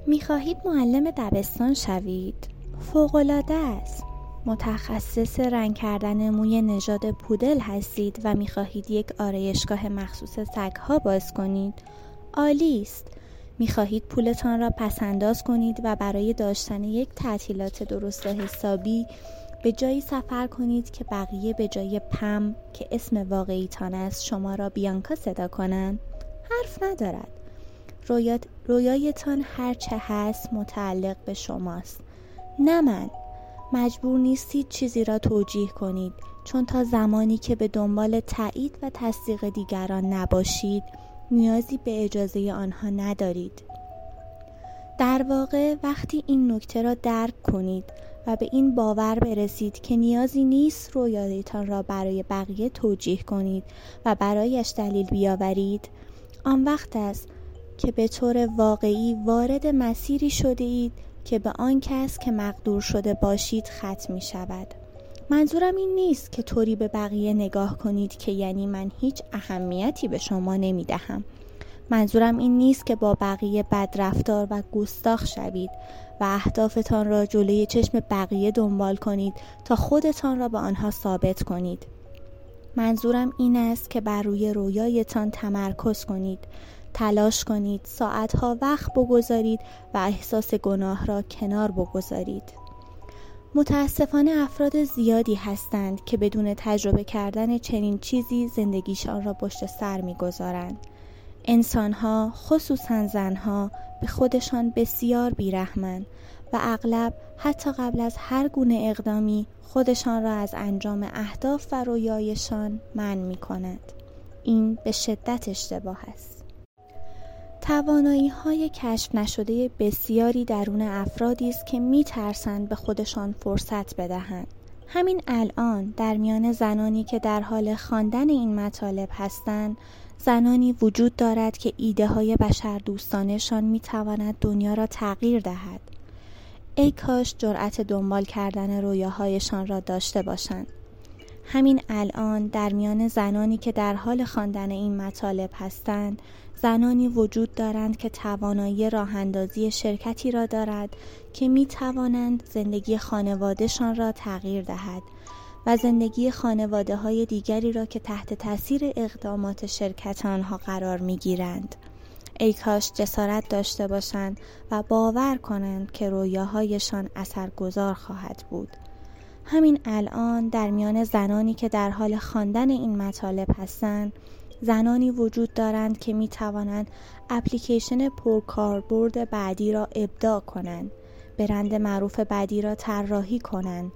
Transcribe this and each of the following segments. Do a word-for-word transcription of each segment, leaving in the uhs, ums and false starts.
می‌خواهید معلم دبستان شوید؟ فوق‌العاده است. متخصص رنگ کردن موی نژاد پودل هستید و می‌خواهید یک آرایشگاه مخصوص سگ‌ها باز کنید؟ عالی است. می‌خواهید پولتان را پس‌انداز کنید و برای داشتن یک تعطیلات درست و حسابی به جایی سفر کنید که بقیه به جای پم که اسم واقعیتان است شما را بیانکا صدا کنند؟ حرف ندارد. رویات رویایتان هر چه هست متعلق به شماست، نه من. مجبور نیستید چیزی را توجیه کنید، چون تا زمانی که به دنبال تایید و تصدیق دیگران نباشید نیازی به اجازه آنها ندارید. در واقع وقتی این نکته را درک کنید و به این باور برسید که نیازی نیست رویایتان را برای بقیه توجیه کنید و برایش دلیل بیاورید، آن وقت است که به طور واقعی وارد مسیری شده اید که به آن کس که مقدور شده باشید ختم می شود. منظورم این نیست که طوری به بقیه نگاه کنید که یعنی من هیچ اهمیتی به شما نمی دهم. منظورم این نیست که با بقیه بدرفتار و گستاخ شوید و اهدافتان را جلوی چشم بقیه دنبال کنید تا خودتان را به آنها ثابت کنید. منظورم این است که بر روی رویایتان تمرکز کنید، تلاش کنید، ساعتها وقت بگذارید و احساس گناه را کنار بگذارید. متاسفانه افراد زیادی هستند که بدون تجربه کردن چنین چیزی زندگیشان را پشت سر می‌گذارند. انسان‌ها، خصوصاً زن‌ها، به خودشان بسیار بی‌رحمند و اغلب حتی قبل از هر گونه اقدامی خودشان را از انجام اهداف و رویایشان منع می‌کنند. این به شدت اشتباه است. توانایی‌های کشف نشده بسیاری درون افرادی است که می‌ترسند به خودشان فرصت بدهند. همین الان در میان زنانی که در حال خواندن این مطالب هستند، زنانی وجود دارد که ایده‌های بشردوستانه‌شان می‌تواند دنیا را تغییر دهد. ای کاش جرأت دنبال کردن رویاهایشان را داشته باشند. همین الان در میان زنانی که در حال خواندن این مطالب هستند، زنانی وجود دارند که توانایی راه‌اندازی شرکتی را دارد که می توانند زندگی خانواده‌شان را تغییر دهد و زندگی خانواده‌های دیگری را که تحت تاثیر اقدامات شرکت آنها قرار می گیرند. ای کاش جسارت داشته باشند و باور کنند که رویاهایشان اثرگذار خواهد بود. همین الان در میان زنانی که در حال خواندن این مطالب هستند، زنانی وجود دارند که می توانند اپلیکیشن پرکاربرد بعدی را ابداع کنند، برند معروف بعدی را طراحی کنند،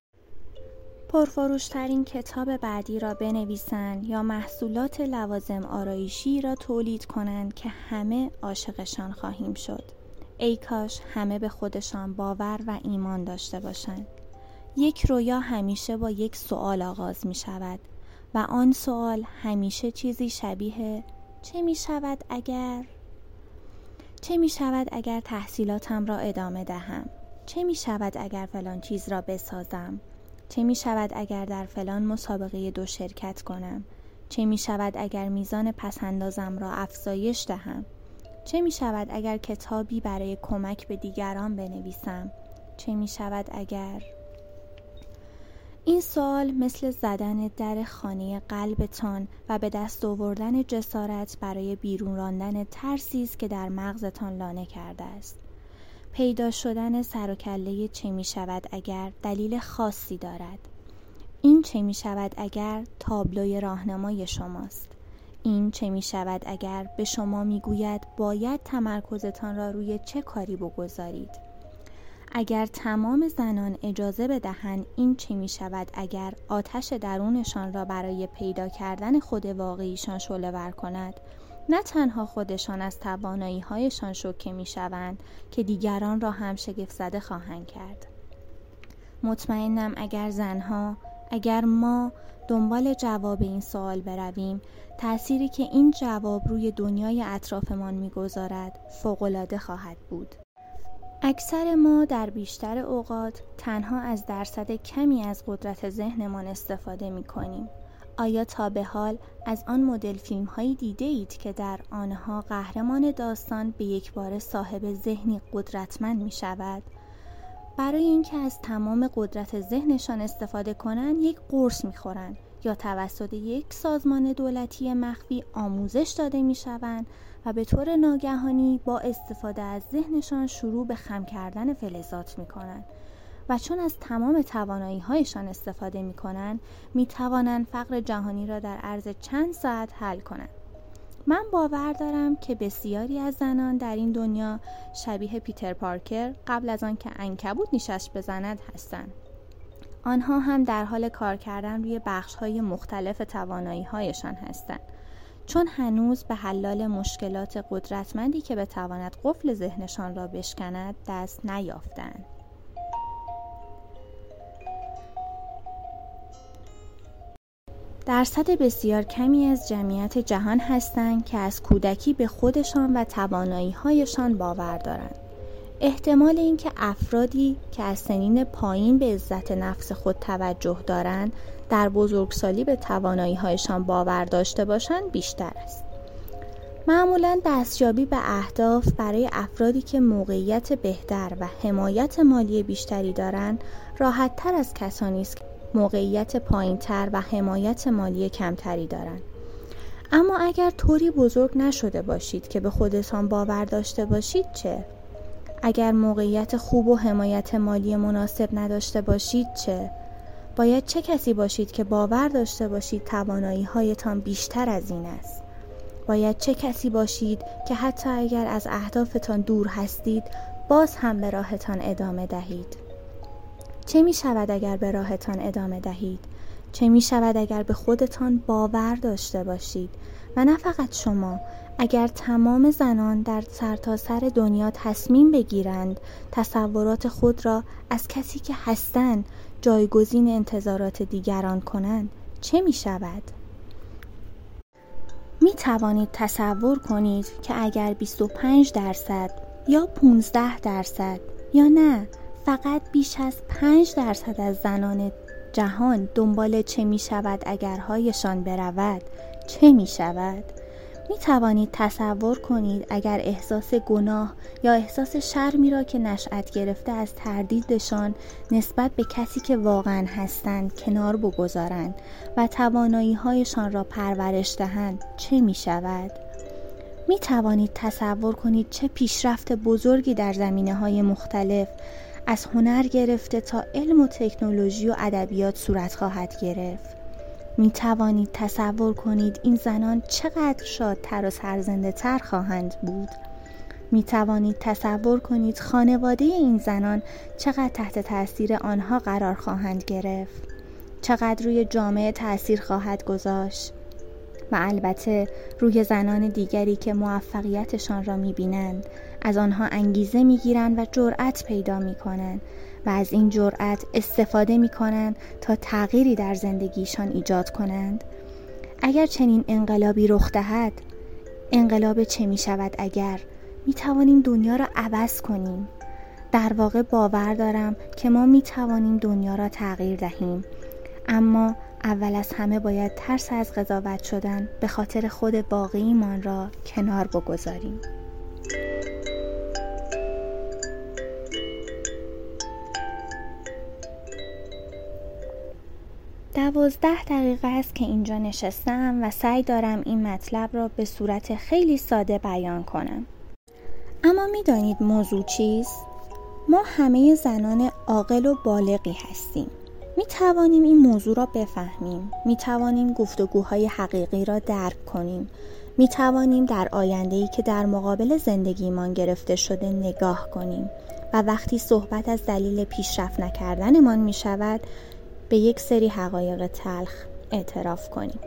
پرفروشترین کتاب بعدی را بنویسند یا محصولات لوازم آرایشی را تولید کنند که همه عاشقشان خواهیم شد. ای کاش همه به خودشان باور و ایمان داشته باشند. یک رویا همیشه با یک سوال آغاز می شود و آن سوال همیشه چیزی شبیه چه می شود اگر؟ چه می شود اگر تحصیلاتم را ادامه دهم؟ چه می شود اگر فلان چیز را بسازم؟ چه می شود اگر در فلان مسابقه دو شرکت کنم؟ چه می شود اگر میزان پسندازم را افزایش دهم؟ چه می شود اگر کتابی برای کمک به دیگران بنویسم؟ چه می شود اگر؟ این سوال مثل زدن در خانه قلبتان و به دست آوردن جسارت برای بیرون راندن ترسی است که در مغزتان لانه کرده است. پیدا شدن سر و کله چه می شود اگر دلیل خاصی دارد. این چه می شود اگر تابلوی راهنمای شماست. این چه می شود اگر به شما می گوید باید تمرکزتان را روی چه کاری بگذارید. اگر تمام زنان اجازه بدهند این چه می شود اگر آتش درونشان را برای پیدا کردن خود واقعیشان شعله‌ور کند، نه تنها خودشان از توانایی هایشان شوکه می شوند که دیگران را هم شگفت زده خواهند کرد. مطمئنم اگر زنها، اگر ما دنبال جواب این سوال برویم، تأثیری که این جواب روی دنیای اطرافمان می گذارد فوق‌العاده خواهد بود. اکثر ما در بیشتر اوقات تنها از درصد کمی از قدرت ذهنمان استفاده می کنیم. آیا تا به حال از آن مدل فیلم هایی دیده اید که در آنها قهرمان داستان به یک بار صاحب ذهنی قدرتمند می شود؟ برای اینکه از تمام قدرت ذهنشان استفاده کنند یک قرص می خورند یا توسط یک سازمان دولتی مخفی آموزش داده می شوند و به طور ناگهانی با استفاده از ذهنشان شروع به خم کردن فلزات می کنند و چون از تمام توانایی هایشان استفاده می کنند می توانند فقر جهانی را در عرض چند ساعت حل کنند. من باور دارم که بسیاری از زنان در این دنیا شبیه پیتر پارکر قبل از آن که عنکبوت نیشش بزند هستند. آنها هم در حال کار کردن روی بخش‌های مختلف توانایی‌هایشان هستند، چون هنوز به حلال مشکلات قدرتمندی که بتواند قفل ذهنشان را بشکند دست نیافتند. درصد بسیار کمی از جمعیت جهان هستند که از کودکی به خودشان و توانایی‌هایشان باور دارند. احتمال اینکه افرادی که از سنین پایین به عزت نفس خود توجه دارند در بزرگسالی به توانایی‌هایشان باور داشته باشند بیشتر است. معمولاً دستیابی به اهداف برای افرادی که موقعیت بهتر و حمایت مالی بیشتری دارند راحت‌تر از کسانی است که موقعیت پایین‌تر و حمایت مالی کمتری دارند. اما اگر طوری بزرگ نشده باشید که به خودتان باور داشته باشید چه؟ اگر موقعیت خوب و حمایت مالی مناسب نداشته باشید چه؟ باید چه کسی باشید که باور داشته باشید توانایی هایتان بیشتر از این است؟ باید چه کسی باشید که حتی اگر از اهدافتان دور هستید باز هم به راهتان ادامه دهید؟ چه می شود اگر به راهتان ادامه دهید؟ چه می شود اگر به خودتان باور داشته باشید؟ و نه فقط شما، اگر تمام زنان در سرتاسر دنیا تصمیم بگیرند تصورات خود را از کسی که هستند جایگزین انتظارات دیگران کنند، چه می شود؟ می توانید تصور کنید که اگر بیست و پنج درصد یا پانزده درصد یا نه فقط بیش از پنج درصد از زنان جهان دنبال چه می شود اگرهایشان برود، چه می شود؟ می توانید تصور کنید اگر احساس گناه یا احساس شرمی را که نشأت گرفته از تردیدشان نسبت به کسی که واقعا هستند کنار بگذارند و توانایی هایشان را پرورش دهند، چه می شود؟ می توانید تصور کنید چه پیشرفت بزرگی در زمینه های مختلف از هنر گرفته تا علم و تکنولوژی و ادبیات صورت خواهد گرفت؟ می توانید تصور کنید این زنان چقدر شادتر و سرزنده تر خواهند بود؟ می توانید تصور کنید خانواده این زنان چقدر تحت تأثیر آنها قرار خواهند گرفت؟ چقدر روی جامعه تأثیر خواهد گذاشت؟ و البته روی زنان دیگری که موفقیتشان را می بینند، از آنها انگیزه می گیرند و جرأت پیدا می کنند و از این جرأت استفاده می کنند تا تغییری در زندگیشان ایجاد کنند. اگر چنین انقلابی رخ دهد، انقلاب چه می شود اگر می توانیم دنیا را عوض کنیم؟ در واقع باور دارم که ما می توانیم دنیا را تغییر دهیم، اما اول از همه باید ترس از قضاوت شدن به خاطر خود واقعیمان را کنار بگذاریم. دوازده دقیقه است که اینجا نشستم و سعی دارم این مطلب را به صورت خیلی ساده بیان کنم. اما می‌دانید موضوع چیست؟ ما همه زنان عاقل و بالغی هستیم. می توانیم این موضوع را بفهمیم، می توانیم گفتگوهای حقیقی را درک کنیم، می توانیم در آینده‌ای که در مقابل زندگیمان گرفته شده نگاه کنیم و وقتی صحبت از دلیل پیشرفت نکردنمان می شود به یک سری حقایق تلخ اعتراف کنیم.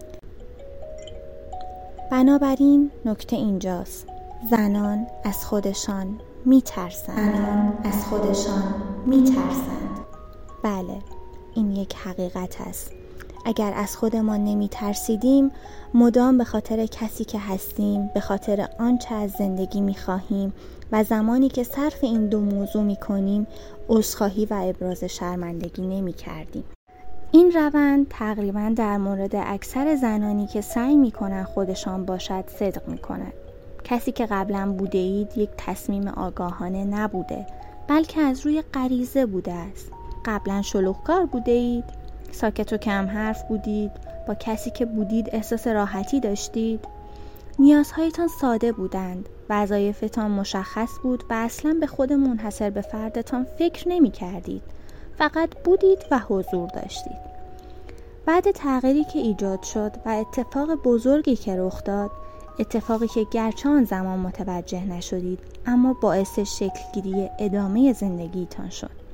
بنابراین نکته اینجاست: زنان از خودشان می ترسند. زنان از خودشان می ترسند. بله، این یک حقیقت است. اگر از خودمان نمی ترسیدیم، مدام به خاطر کسی که هستیم، به خاطر آنچه از زندگی می خواهیم و زمانی که صرف این دو موضوع می کنیم، عذرخواهی و ابراز شرمندگی نمی کردیم. این روند تقریباً در مورد اکثر زنانی که سعی میکنن خودشان باشد صدق میکند. کسی که قبلا بوده اید یک تصمیم آگاهانه نبوده، بلکه از روی غریزه بوده است. قبلا شلوغکار بوده اید، ساکت و کم حرف بودید، با کسی که بودید احساس راحتی داشتید. نیازهایتان ساده بودند، وظایفتان مشخص بود و اصلا به خود منحصر به فردتان فکر نمی کردید. فقط بودید و حضور داشتید. بعد تغییری که ایجاد شد و اتفاق بزرگی که رخ داد، اتفاقی که گرچه آن زمان متوجه نشدید اما باعث شکلگیری ادامه زندگیتان شد.